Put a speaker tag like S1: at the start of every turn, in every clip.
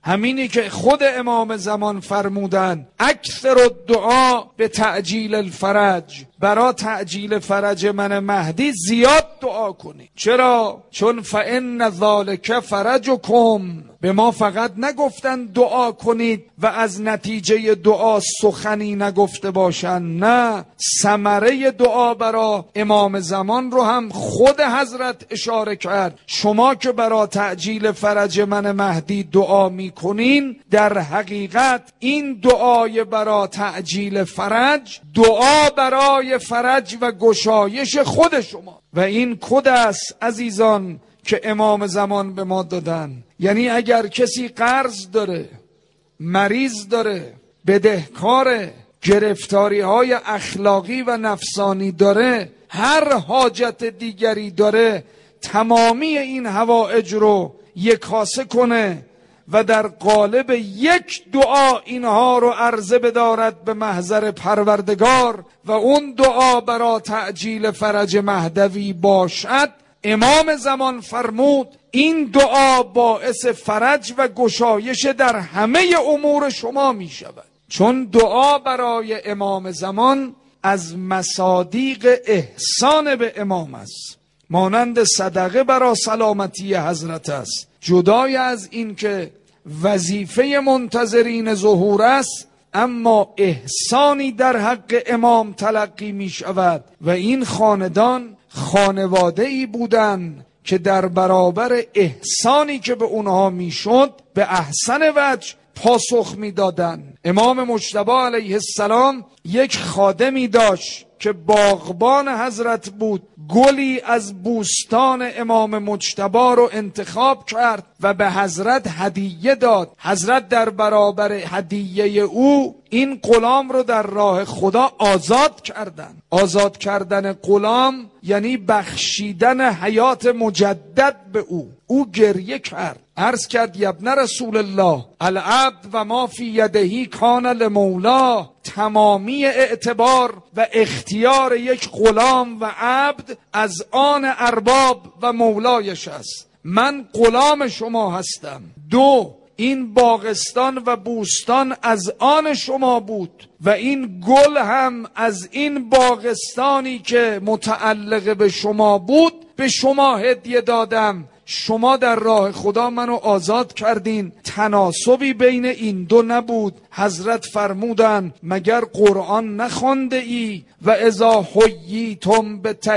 S1: همینی که خود امام زمان فرمودن اکثر الدعا به تعجیل الفرج، برا تعجیل فرج من مهدی زیاد دعا کنید. چرا؟ چون فإن ذلک فرجکم، به ما فقط نگفتن دعا کنید و از نتیجه دعا سخنی نگفته باشن، نه، ثمره دعا برا امام زمان رو هم خود حضرت اشاره کرد. شما که برا تعجیل فرج من مهدی دعا میکنین، در حقیقت این دعای برا تعجیل فرج دعا برای فرج و گشایش خود شما، و این کد است عزیزان که امام زمان به ما دادن. یعنی اگر کسی قرض داره، مریض داره، بدهکاره، گرفتاری های اخلاقی و نفسانی داره، هر حاجت دیگری داره، تمامی این حوائج رو یکاسه کنه و در قالب یک دعا اینها رو عرضه بدارد به محضر پروردگار و اون دعا برا تعجیل فرج مهدوی باشد، امام زمان فرمود این دعا باعث فرج و گشایش در همه امور شما می شود. چون دعا برای امام زمان از مصادیق احسان به امام است، مانند صدقه برای سلامتی حضرت است. جدای از این که وظیفه منتظرین ظهور است، اما احسانی در حق امام تلقی می شود و این خاندان خانواده ای بودن که در برابر احسانی که به اونها می شد به احسن وجه پاسخ می دادن. امام مجتبی علیه السلام یک خادمی داشت که باغبان حضرت بود، گلی از بوستان امام مجتبی رو انتخاب کرد و به حضرت هدیه داد. حضرت در برابر هدیه او این غلام رو در راه خدا آزاد کردن. آزاد کردن غلام یعنی بخشیدن حیات مجدد به او. او گریه کرد، عرض کرد یبن رسول الله العبد و ما فی یدهی کان لمولا. تمامی اعتبار و اختیار یک غلام و عبد از آن ارباب و مولایش است. من غلام شما هستم. دو، این باغستان و بوستان از آن شما بود و این گل هم از این باغستانی که متعلق به شما بود به شما هدیه دادم. شما در راه خدا منو آزاد کردین. تناسبی بین این دو نبود. حضرت فرمودن مگر قرآن نخوانده ای و اذا حییتم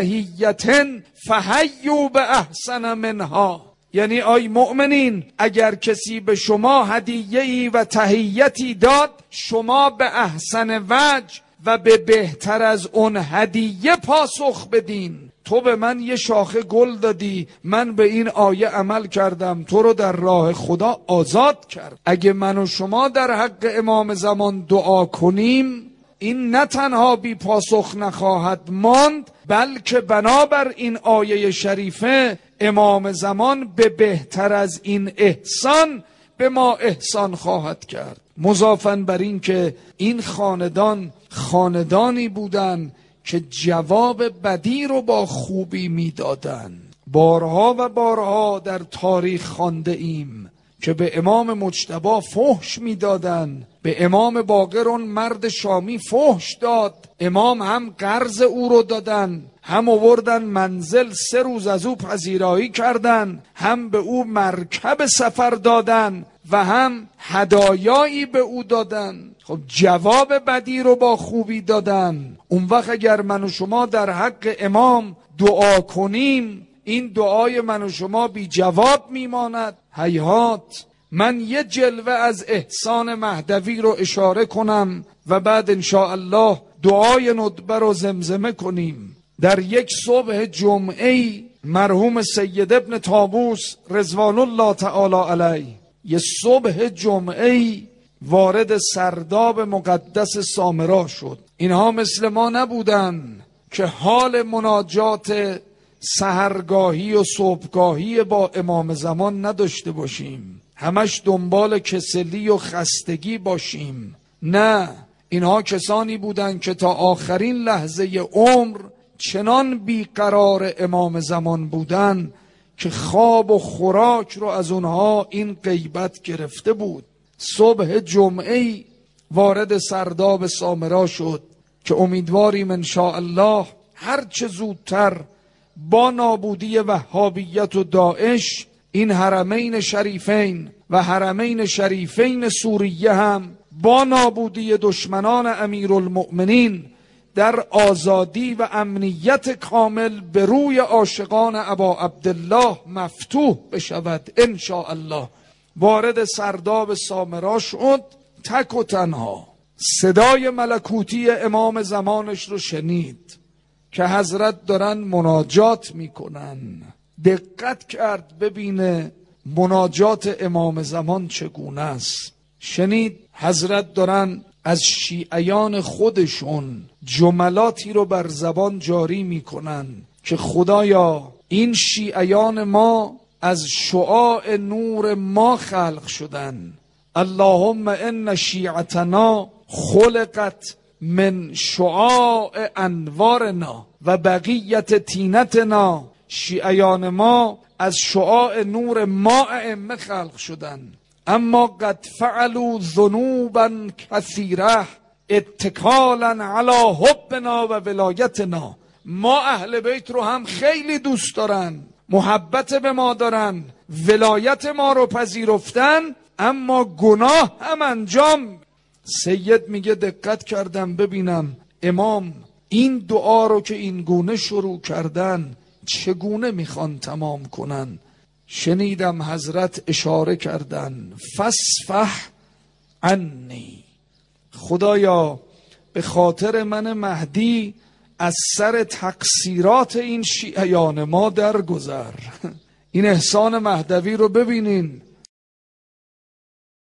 S1: بتحیة فحیوا باحسن منها؟ یعنی ای مؤمنین، اگر کسی به شما هدیه‌ای و تحیتی داد، شما به احسن وجه و به بهتر از اون هدیه پاسخ بدین. تو به من یه شاخه گل دادی، من به این آیه عمل کردم، تو رو در راه خدا آزاد کرد. اگه من و شما در حق امام زمان دعا کنیم، این نه تنها بی پاسخ نخواهد ماند، بلکه بنابر این آیه شریفه امام زمان به بهتر از این احسان به ما احسان خواهد کرد. مضافاً بر این که این خاندان خاندانی بودن که جواب بدی رو با خوبی میدادن. بارها و بارها در تاریخ خوانده ایم که به امام مجتبی فحش میدادن، به امام باقر اون مرد شامی فحش داد. امام هم قرض او رو دادن، هم آوردن منزل 3 روز از او پذیرایی کردن، هم به او مرکب سفر دادن و هم هدایایی به او دادن. خب جواب بدی رو با خوبی دادن. اون وقت اگر من و شما در حق امام دعا کنیم، این دعای من و شما بی جواب میماند. هیهات. من یه جلوه از احسان مهدوی رو اشاره کنم و بعد انشاءالله دعای ندبه رو زمزمه کنیم. در یک صبح جمعه مرحوم سید ابن طاووس رضوان الله تعالی علیه، یه صبح جمعه وارد سرداب مقدس سامرا شد. اینها مثل ما نبودن که حال مناجات سحرگاهی و صبحگاهی با امام زمان نداشته باشیم، همش دنبال کسلی و خستگی باشیم. نه، اینها کسانی بودن که تا آخرین لحظه عمر چنان بیقرار امام زمان بودن که خواب و خوراک رو از اونها این غیبت گرفته بود. صبح جمعه وارد سرداب سامرا شد که امیدواریم انشاءالله هرچه زودتر با نابودی وهابیت و داعش این حرمین شریفین و حرمین شریفین سوریه هم با نابودی دشمنان امیرالمؤمنین در آزادی و امنیت کامل به روی عاشقان ابا عبدالله مفتوح بشود انشاءالله. وارد سرداب سامرا شد، تک و تنها صدای ملکوتی امام زمانش رو شنید که حضرت دارن مناجات میکنن. دقت کرد ببینه مناجات امام زمان چگونه است. شنید حضرت دارن از شیعیان خودشون جملاتی رو بر زبان جاری میکنن که خدایا این شیعیان ما از شعاع نور ما خلق شدن. اللهم ان شیعتنا خلقت من شعاع انوارنا و بقیت تینتنا. شیعیان ما از شعاع نور ما ائمه خلق شدن، اما قد فعلوا ذنوبا کثیره اتکالا علی حبنا و ولایتنا. ما اهل بیت رو هم خیلی دوست دارن، محبت به ما دارن، ولایت ما رو پذیرفتن، اما گناه هم انجام. سید میگه دقت کردم ببینم امام این دعا رو که این گونه شروع کردن چگونه میخوان تمام کنن. شنیدم حضرت اشاره کردن فاصفح عنی، خدایا به خاطر من مهدی از سر تقصیرات این شیعیان ما درگذر. این احسان مهدوی رو ببینین،